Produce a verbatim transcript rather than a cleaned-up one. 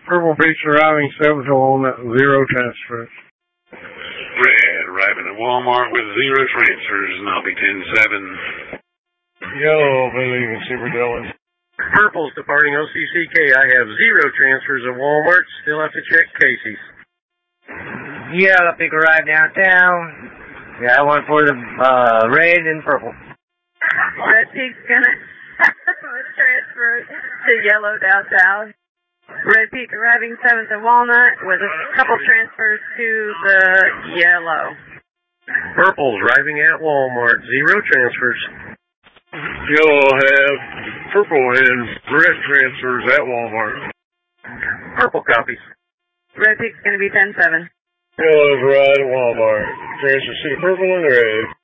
Purple Peaks arriving seven to Walnut, zero transfers. Red arriving at Walmart with zero transfers, and I'll be ten seven. Yellow will be leaving Super Dillon. Purple's departing O C C K. I have zero transfers at Walmart. Still have to check Casey's. Yellow Peak arrived downtown. Yeah, I went for the uh, red and purple. Red Peak's gonna transfer to yellow downtown. Red Peak arriving seventh at Walnut with a couple transfers to the yellow. Purple's arriving at Walmart. Zero transfers. Yellow will have purple and red transfers at Walmart. Purple copies. Red Peak's going to be ten seven. Yellow's right at Walmart. Transfers to purple and red.